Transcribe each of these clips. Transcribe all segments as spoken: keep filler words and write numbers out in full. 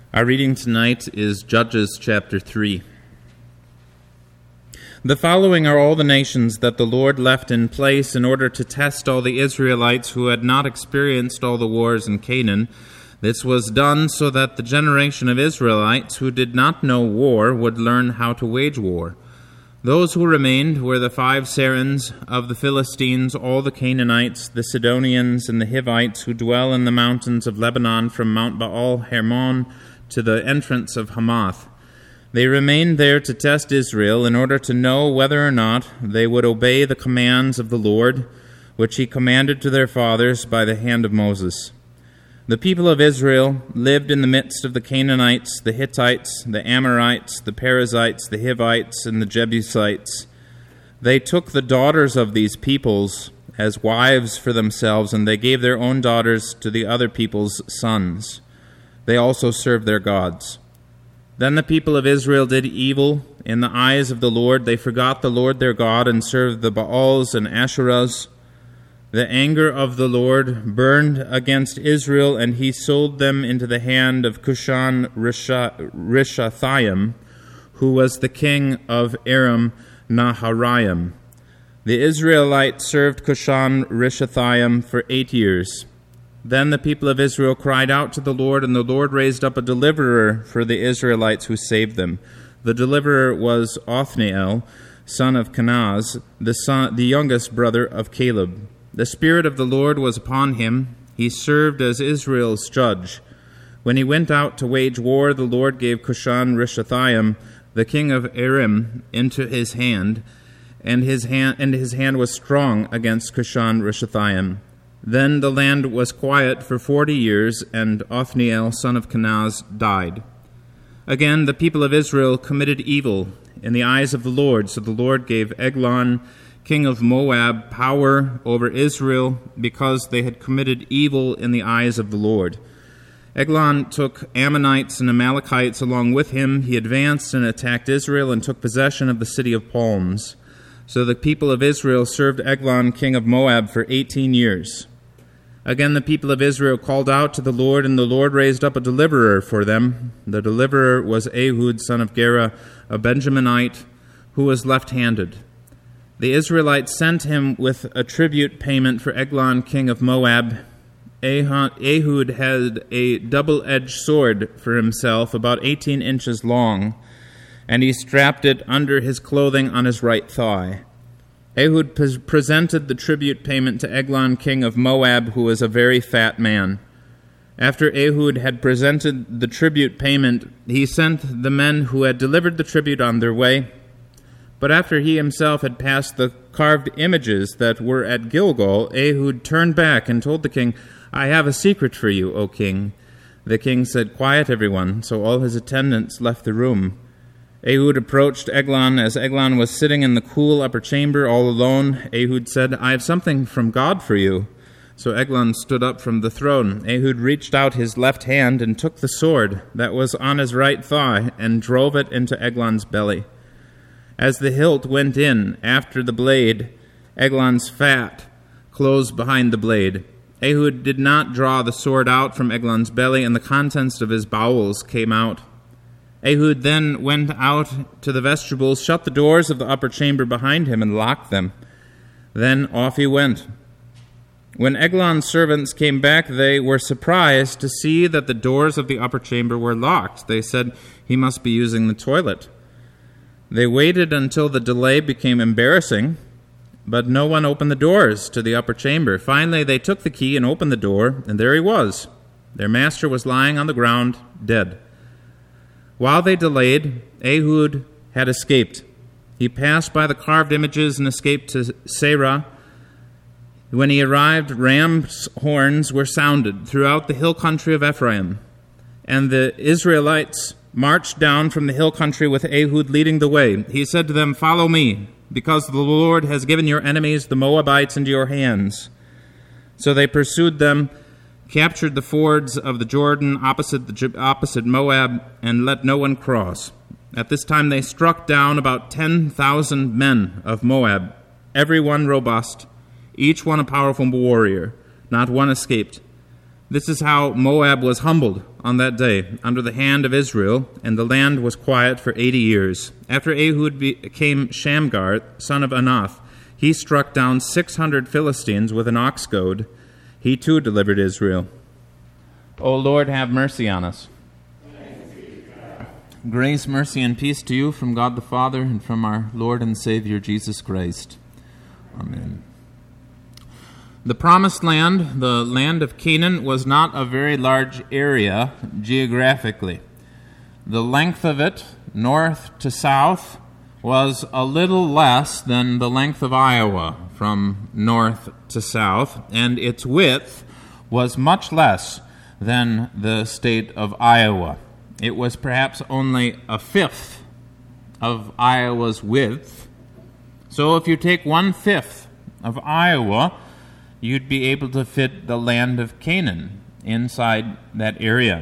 Our reading tonight is Judges chapter three. The following are all the nations that the Lord left in place in order to test all the Israelites who had not experienced all the wars in Canaan. This was done so that the generation of Israelites who did not know war would learn how to wage war. Those who remained were the five Sarins of the Philistines, all the Canaanites, the Sidonians, and the Hivites who dwell in the mountains of Lebanon from Mount Baal Hermon to the entrance of Hamath. They remained there to test Israel in order to know whether or not they would obey the commands of the Lord, which he commanded to their fathers by the hand of Moses. The people of Israel lived in the midst of the Canaanites, the Hittites, the Amorites, the Perizzites, the Hivites, and the Jebusites. They took the daughters of these peoples as wives for themselves, and they gave their own daughters to the other people's sons. They also served their gods. Then the people of Israel did evil in the eyes of the Lord. They forgot the Lord their God and served the Baals and Asherahs. The anger of the Lord burned against Israel, and he sold them into the hand of Cushan Rishathaim, who was the king of Aram Naharaim. The Israelites served Cushan Rishathaim for eight years. Then the people of Israel cried out to the Lord, and the Lord raised up a deliverer for the Israelites who saved them. The deliverer was Othniel, son of Kenaz, the, son, the youngest brother of Caleb. The Spirit of the Lord was upon him. He served as Israel's judge. When he went out to wage war, the Lord gave Cushan Rishathaim, the king of Aram, into his hand, and his hand, and his hand was strong against Cushan Rishathaim. Then the land was quiet for forty years, and Othniel, son of Kenaz, died. Again, the people of Israel committed evil in the eyes of the Lord, so the Lord gave Eglon, king of Moab, power over Israel because they had committed evil in the eyes of the Lord. Eglon took Ammonites and Amalekites along with him. He advanced and attacked Israel and took possession of the city of palms. So the people of Israel served Eglon, king of Moab, for eighteen years. Again, the people of Israel called out to the Lord, and the Lord raised up a deliverer for them. The deliverer was Ehud, son of Gera, a Benjaminite, who was left-handed. The Israelites sent him with a tribute payment for Eglon, king of Moab. Ehud had a double-edged sword for himself, about eighteen inches long, and he strapped it under his clothing on his right thigh. Ehud pre- presented the tribute payment to Eglon, king of Moab, who was a very fat man. After Ehud had presented the tribute payment, he sent the men who had delivered the tribute on their way. But after he himself had passed the carved images that were at Gilgal, Ehud turned back and told the king, "I have a secret for you, O king." The king said, "Quiet, everyone." So all his attendants left the room. Ehud approached Eglon as Eglon was sitting in the cool upper chamber all alone. Ehud said, "I have something from God for you." So Eglon stood up from the throne. Ehud reached out his left hand and took the sword that was on his right thigh and drove it into Eglon's belly. As the hilt went in after the blade, Eglon's fat closed behind the blade. Ehud did not draw the sword out from Eglon's belly, and the contents of his bowels came out. Ehud then went out to the vestibules, shut the doors of the upper chamber behind him, and locked them. Then off he went. When Eglon's servants came back, they were surprised to see that the doors of the upper chamber were locked. They said, "He must be using the toilet." They waited until the delay became embarrassing, but no one opened the doors to the upper chamber. Finally, they took the key and opened the door, and there he was. Their master was lying on the ground, dead. While they delayed, Ehud had escaped. He passed by the carved images and escaped to Seirah. When he arrived, ram's horns were sounded throughout the hill country of Ephraim, and the Israelites marched down from the hill country with Ehud leading the way. He said to them, "Follow me, because the Lord has given your enemies, the Moabites, into your hands." So they pursued them, captured the fords of the Jordan opposite the opposite Moab, and let no one cross. At this time they struck down about ten thousand men of Moab, every one robust, each one a powerful warrior. Not one escaped. This is how Moab was humbled on that day under the hand of Israel, and the land was quiet for eighty years. After Ehud became Shamgar, son of Anath, he struck down six hundred Philistines with an ox goad. He too delivered Israel. O Lord, have mercy on us. Grace, mercy, and peace to you from God the Father and from our Lord and Savior Jesus Christ. Amen. The Promised Land, the land of Canaan, was not a very large area geographically. The length of it, north to south, was a little less than the length of Iowa from north to south, and its width was much less than the state of Iowa. It was perhaps only a fifth of Iowa's width. So if you take one-fifth of Iowa, you'd be able to fit the land of Canaan inside that area.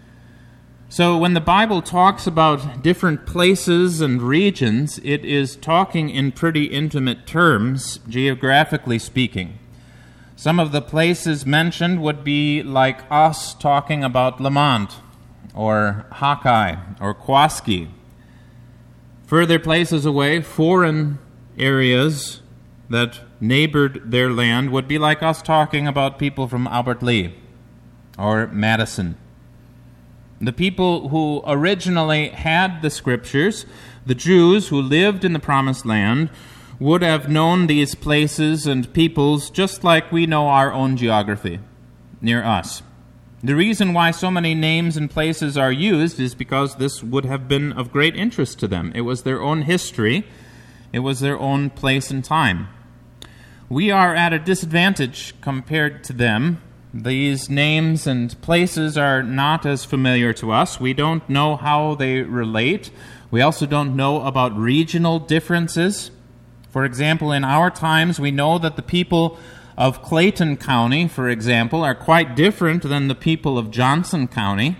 So when the Bible talks about different places and regions, it is talking in pretty intimate terms, geographically speaking. Some of the places mentioned would be like us talking about Lamont, or Hawkeye, or Kwaski. Further places away, foreign areas that neighbored their land would be like us talking about people from Albert Lea or Madison. The people who originally had the Scriptures, the Jews who lived in the Promised Land, would have known these places and peoples just like we know our own geography near us. The reason why so many names and places are used is because this would have been of great interest to them. It was their own history. It was their own place and time. We are at a disadvantage compared to them. These names and places are not as familiar to us. We don't know how they relate. We also don't know about regional differences. For example, in our times, we know that the people of Clayton County, for example, are quite different than the people of Johnson County.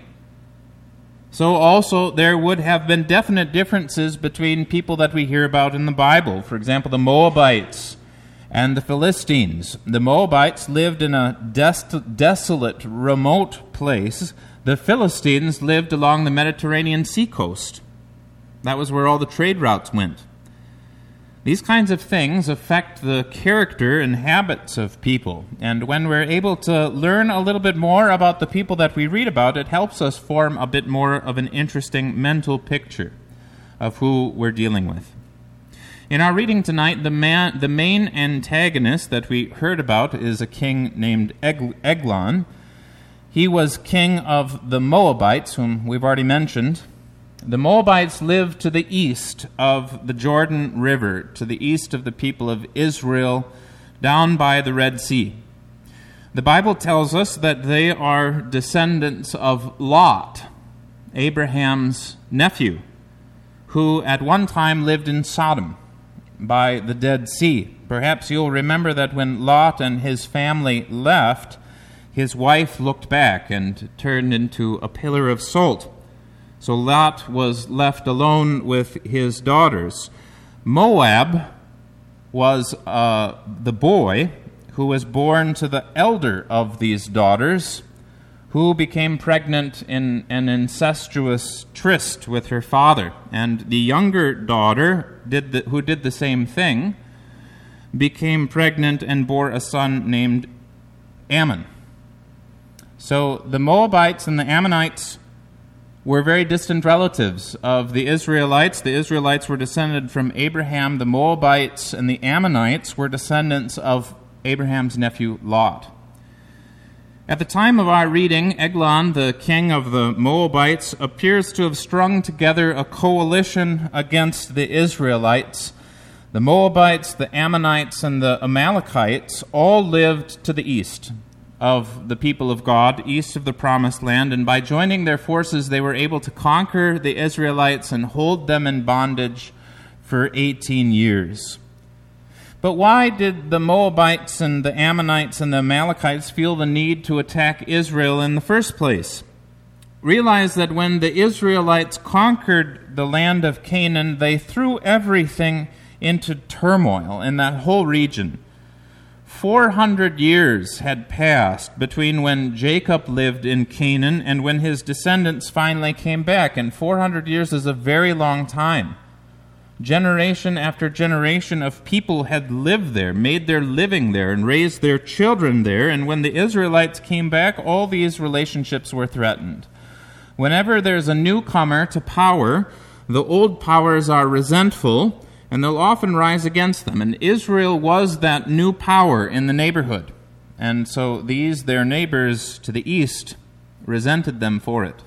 So also there would have been definite differences between people that we hear about in the Bible. For example, the Moabites and the Philistines. The Moabites lived in a des- desolate, remote place. The Philistines lived along the Mediterranean seacoast. That was where all the trade routes went. These kinds of things affect the character and habits of people. And when we're able to learn a little bit more about the people that we read about, it helps us form a bit more of an interesting mental picture of who we're dealing with. In our reading tonight, the man, the main antagonist that we heard about is a king named Eglon. He was king of the Moabites, whom we've already mentioned. The Moabites lived to the east of the Jordan River, to the east of the people of Israel, down by the Red Sea. The Bible tells us that they are descendants of Lot, Abraham's nephew, who at one time lived in Sodom by the Dead Sea. Perhaps you'll remember that when Lot and his family left, his wife looked back and turned into a pillar of salt. So Lot was left alone with his daughters. Moab was uh, the boy who was born to the elder of these daughters, who became pregnant in an incestuous tryst with her father. And the younger daughter, did the, who did the same thing, became pregnant and bore a son named Ammon. So the Moabites and the Ammonites were very distant relatives of the Israelites. The Israelites were descended from Abraham. The Moabites and the Ammonites were descendants of Abraham's nephew Lot. At the time of our reading, Eglon, the king of the Moabites, appears to have strung together a coalition against the Israelites. The Moabites, the Ammonites, and the Amalekites all lived to the east of the people of God, east of the Promised Land, and by joining their forces, they were able to conquer the Israelites and hold them in bondage for eighteen years. But why did the Moabites and the Ammonites and the Amalekites feel the need to attack Israel in the first place? Realize that when the Israelites conquered the land of Canaan, they threw everything into turmoil in that whole region. four hundred years had passed between when Jacob lived in Canaan and when his descendants finally came back, and four hundred years is a very long time. Generation after generation of people had lived there, made their living there, and raised their children there, and when the Israelites came back, all these relationships were threatened. Whenever there's a newcomer to power, the old powers are resentful, and they'll often rise against them. And Israel was that new power in the neighborhood. And so these, their neighbors to the east, resented them for it.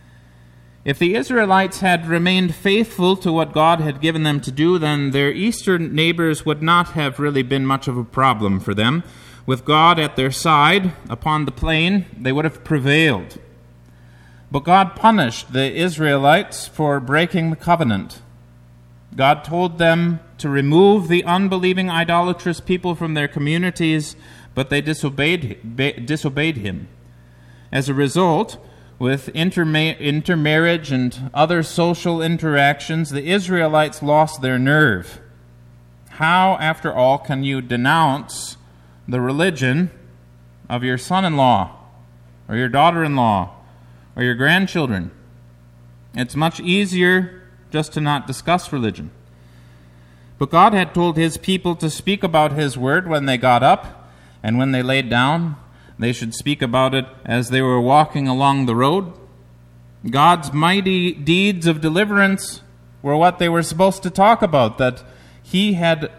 If the Israelites had remained faithful to what God had given them to do, then their eastern neighbors would not have really been much of a problem for them. With God at their side, upon the plain, they would have prevailed. But God punished the Israelites for breaking the covenant. God told them to remove the unbelieving, idolatrous people from their communities, but they disobeyed, disobeyed him. As a result, with interma- intermarriage and other social interactions, the Israelites lost their nerve. How, after all, can you denounce the religion of your son-in-law or your daughter-in-law or your grandchildren? It's much easier just to not discuss religion. But God had told his people to speak about his word when they got up, and when they laid down, they should speak about it as they were walking along the road. God's mighty deeds of deliverance were what they were supposed to talk about, that he had,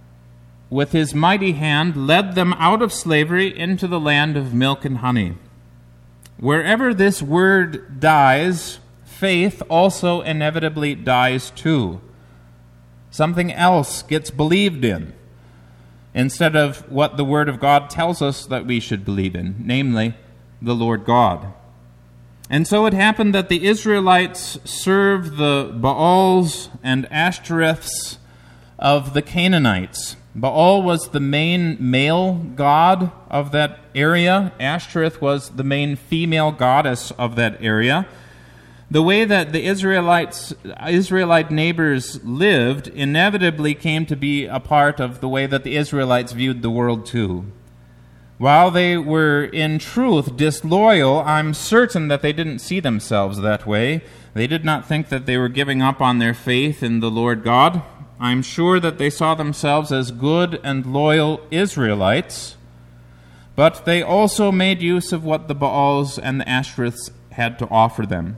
with his mighty hand, led them out of slavery into the land of milk and honey. Wherever this word dies, faith also inevitably dies too. Something else gets believed in instead of what the Word of God tells us that we should believe in, namely the Lord God. And so it happened that the Israelites served the Baals and Ashtoreths of the Canaanites. Baal was the main male god of that area. Ashtoreth was the main female goddess of that area. The way that the Israelites, Israelite neighbors lived inevitably came to be a part of the way that the Israelites viewed the world too. While they were in truth disloyal, I'm certain that they didn't see themselves that way. They did not think that they were giving up on their faith in the Lord God. I'm sure that they saw themselves as good and loyal Israelites, but they also made use of what the Baals and the Ashtoreths had to offer them.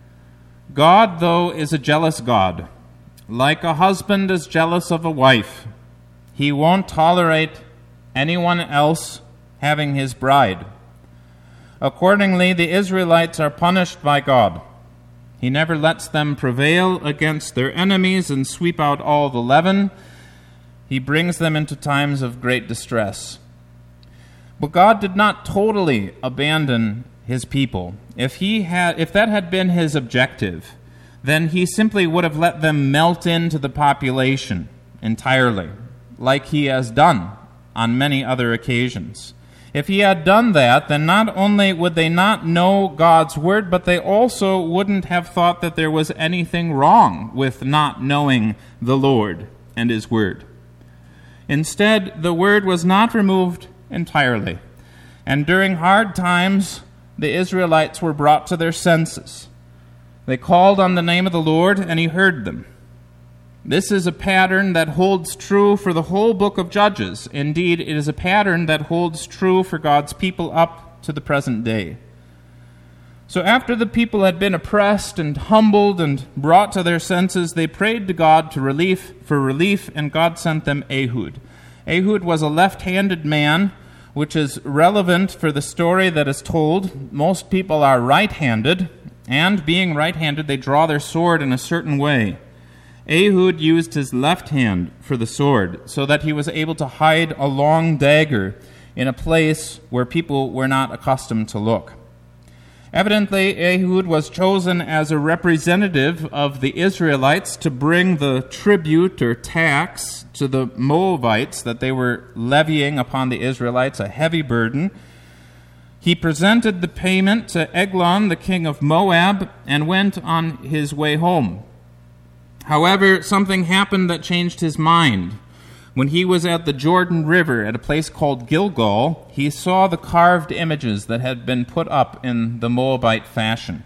God, though, is a jealous God. Like a husband is jealous of a wife, he won't tolerate anyone else having his bride. Accordingly, the Israelites are punished by God. He never lets them prevail against their enemies and sweep out all the leaven. He brings them into times of great distress. But God did not totally abandon his people. If he had, if that had been his objective, then he simply would have let them melt into the population entirely, like he has done on many other occasions. If he had done that, then not only would they not know God's word, but they also wouldn't have thought that there was anything wrong with not knowing the Lord and his word. Instead, the word was not removed entirely, and during hard times, the Israelites were brought to their senses. They called on the name of the Lord, and he heard them. This is a pattern that holds true for the whole book of Judges. Indeed, it is a pattern that holds true for God's people up to the present day. So after the people had been oppressed and humbled and brought to their senses, they prayed to God to relief for relief, and God sent them Ehud. Ehud was a left-handed man, which is relevant for the story that is told. Most people are right-handed, and being right-handed, they draw their sword in a certain way. Ehud used his left hand for the sword so that he was able to hide a long dagger in a place where people were not accustomed to look. Evidently, Ehud was chosen as a representative of the Israelites to bring the tribute or tax to the Moabites that they were levying upon the Israelites, a heavy burden. He presented the payment to Eglon, the king of Moab, and went on his way home. However, something happened that changed his mind. when he was at the Jordan River at a place called Gilgal, he saw the carved images that had been put up in the Moabite fashion.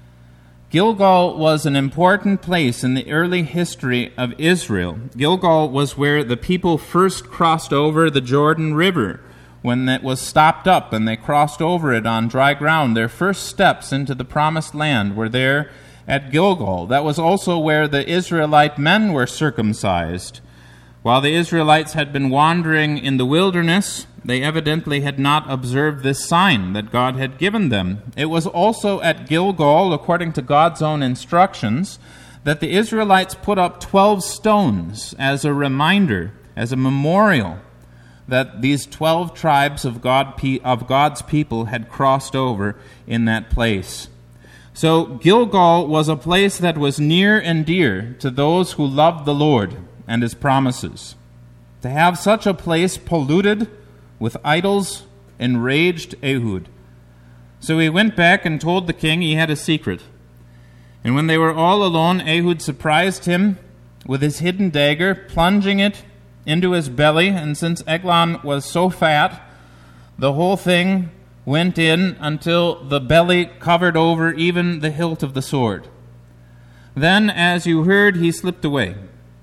Gilgal was an important place in the early history of Israel. Gilgal was where the people first crossed over the Jordan River when it was stopped up and they crossed over it on dry ground. Their first steps into the promised land were there at Gilgal. That was also where the Israelite men were circumcised. While the Israelites had been wandering in the wilderness, they evidently had not observed this sign that God had given them. It was also at Gilgal, according to God's own instructions, that the Israelites put up twelve stones as a reminder, as a memorial, that these twelve tribes of God of God's people had crossed over in that place. So Gilgal was a place that was near and dear to those who loved the Lord and his promises. To have such a place polluted with idols enraged Ehud. So he went back and told the king he had a secret. And when they were all alone, Ehud surprised him with his hidden dagger, plunging it into his belly. And since Eglon was so fat, the whole thing went in until the belly covered over even the hilt of the sword. Then, as you heard, he slipped away.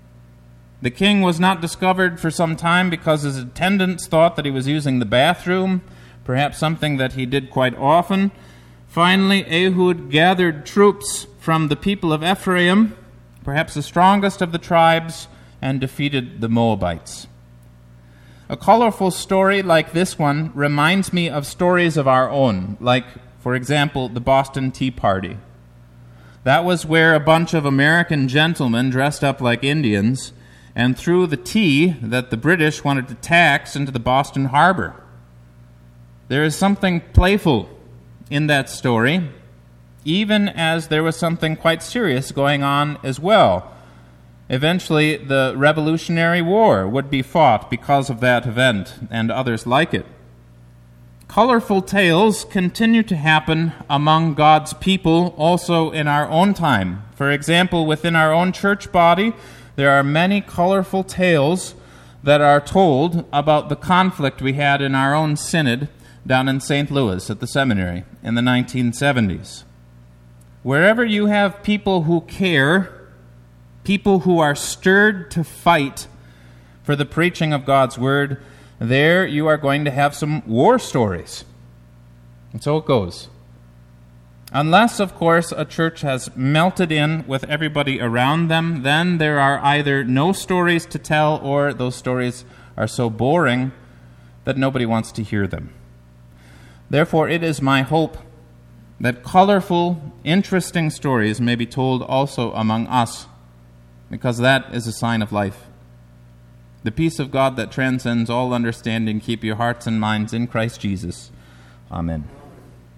The king was not discovered for some time because his attendants thought that he was using the bathroom, perhaps something that he did quite often. Finally, Ehud gathered troops from the people of Ephraim, perhaps the strongest of the tribes, and defeated the Moabites. A colorful story like this one reminds me of stories of our own, like, for example, the Boston Tea Party. That was where a bunch of American gentlemen dressed up like Indians and threw the tea that the British wanted to tax into the Boston Harbor. There is something playful in that story, even as there was something quite serious going on as well. Eventually, the Revolutionary War would be fought because of that event and others like it. Colorful tales continue to happen among God's people also in our own time. For example, within our own church body, there are many colorful tales that are told about the conflict we had in our own synod down in Saint Louis at the seminary in the nineteen seventies. Wherever you have people who care, people who are stirred to fight for the preaching of God's word, there you are going to have some war stories. And so it goes. Unless, of course, a church has melted in with everybody around them, then there are either no stories to tell or those stories are so boring that nobody wants to hear them. Therefore, it is my hope that colorful, interesting stories may be told also among us, because that is a sign of life. The peace of God that transcends all understanding keep your hearts and minds in Christ Jesus. Amen.